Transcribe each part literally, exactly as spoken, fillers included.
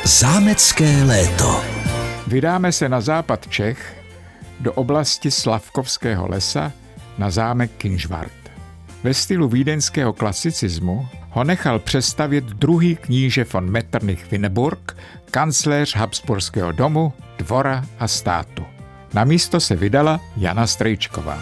Zámecké léto. Vydáme se na západ Čech, do oblasti Slavkovského lesa, na zámek Kynžvart. Ve stylu vídeňského klasicismu ho nechal přestavět druhý kníže von Metternich-Winneburg, kancléř Habsburského domu, dvora a státu. Na místo se vydala Jana Strejčková.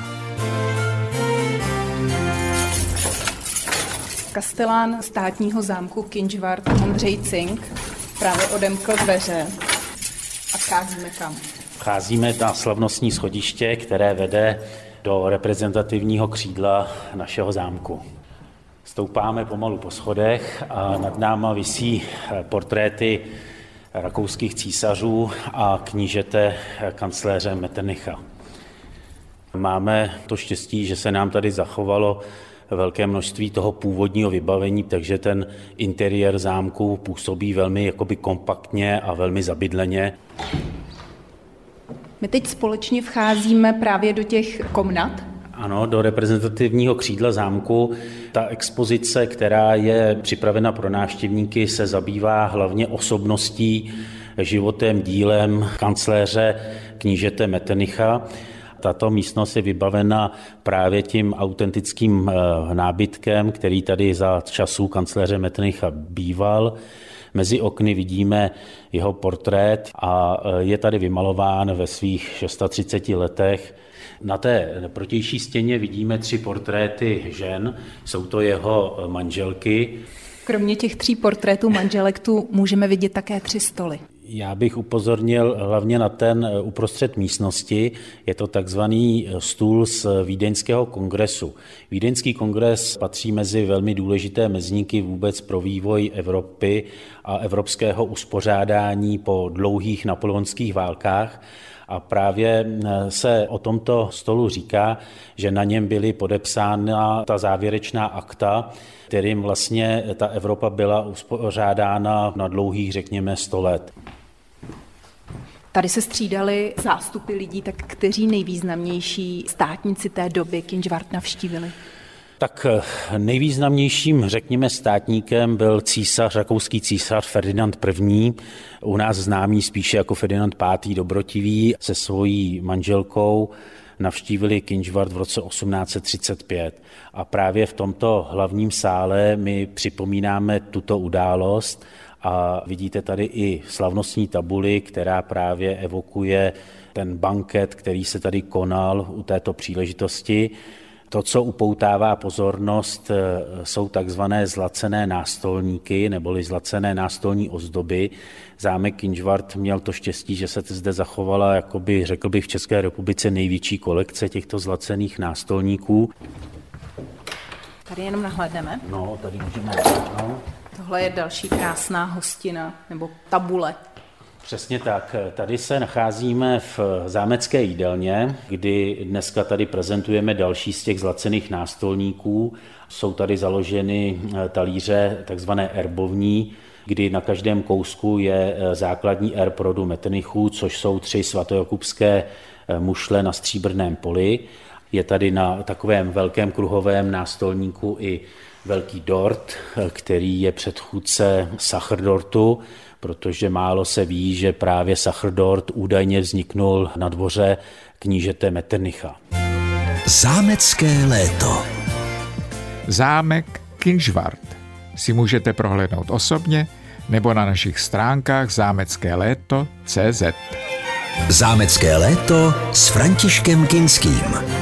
Kastelán státního zámku Kynžvart Ondřej Cink právě odemkl dveře a vcházíme kam? Vcházíme na slavnostní schodiště, které vede do reprezentativního křídla našeho zámku. Stoupáme pomalu po schodech a nad náma visí portréty rakouských císařů a knížete kancléře Metternicha. Máme to štěstí, že se nám tady zachovalo velké množství toho původního vybavení, takže ten interiér zámku působí velmi jakoby kompaktně a velmi zabydleně. My teď společně vcházíme právě do těch komnat. Ano, do reprezentativního křídla zámku. Ta expozice, která je připravena pro návštěvníky, se zabývá hlavně osobností, životem, dílem kancléře knížete Metternicha. Tato místnost je vybavena právě tím autentickým nábytkem, který tady za časů kancléře Metternicha býval. Mezi okny vidíme jeho portrét a je tady vymalován ve svých třiceti šesti letech. Na té protější stěně vidíme tři portréty žen, jsou to jeho manželky. Kromě těch tří portrétů manželek tu můžeme vidět také tři stoly. Já bych upozornil hlavně na ten uprostřed místnosti. Je to takzvaný stůl z Vídeňského kongresu. Vídeňský kongres patří mezi velmi důležité mezníky vůbec pro vývoj Evropy a evropského uspořádání po dlouhých napoleonských válkách. A právě se o tomto stolu říká, že na něm byly podepsána ta závěrečná akta, kterým vlastně ta Evropa byla uspořádána na dlouhých, řekněme, sto let. Tady se střídali zástupy lidí, tak kteří nejvýznamnější státníci té doby Kynžvart navštívili? Tak nejvýznamnějším, řekněme, státníkem byl císař, rakouský císař Ferdinand první., u nás známý spíše jako Ferdinand pátý. Dobrotivý, se svojí manželkou navštívili Kynžvart v roce osmnáct set třicet pět. A právě v tomto hlavním sále my připomínáme tuto událost a vidíte tady i slavnostní tabuli, která právě evokuje ten banket, který se tady konal u této příležitosti. To, co upoutává pozornost, jsou takzvané zlacené nástolníky neboli zlacené nástolní ozdoby. Zámek Kynžvart měl to štěstí, že se zde zachovala, jakoby, řekl bych, v České republice největší kolekce těchto zlacených nástolníků. Tady jenom nahlédneme. No, tady můžeme nahlédnout. Tohle je další krásná hostina nebo tabule. Přesně tak. Tady se nacházíme v zámecké jídelně, kdy dneska tady prezentujeme další z těch zlacených nástolníků. Jsou tady založeny talíře takzvané erbovní, kdy na každém kousku je základní erb rodu Metternichů, což jsou tři svatojakubské mušle na stříbrném poli. Je tady na takovém velkém kruhovém nástolníku i velký dort, který je předchůdce Sacherdortu, protože málo se ví, že právě Sacherdort údajně vzniknul na dvoře knížete Metternicha. Zámecké léto. Zámek Kynžvart si můžete prohlédnout osobně nebo na našich stránkách zámecké léto tečka cé zet. Zámecké léto s Františkem Kinským.